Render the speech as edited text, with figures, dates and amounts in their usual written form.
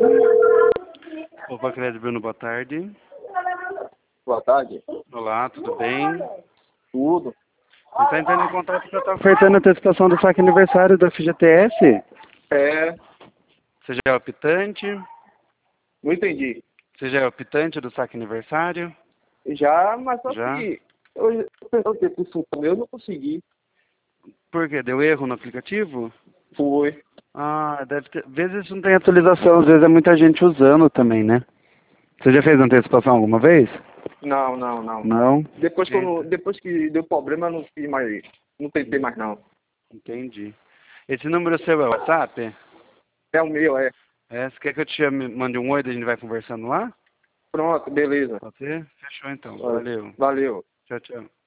Opa, Crédito Bruno, boa tarde. Boa tarde. Olá, tudo bem? Tudo. Você está entrando em contato porque eu estou ofertando a antecipação do saque aniversário da FGTS? É, Você já é optante? não entendi. Você já é optante do saque aniversário? Já, mas só Já? que eu perguntei pro Sultão, eu não consegui. Por quê? Deu erro no aplicativo? Foi. Ah, deve ter. Às vezes não tem atualização, às vezes é muita gente usando também, né? Você já fez antecipação alguma vez? Não, não, não. Não? Depois que, Eita, depois que deu problema, eu não fiz mais. Não tentei mais não. entendi. Esse número seu é o WhatsApp? É o meu, é. É, você quer que eu te chame, mande um oi e a gente vai conversando lá? Pronto, beleza. Pode ser? Fechou então. Valeu. Valeu. Tchau, tchau.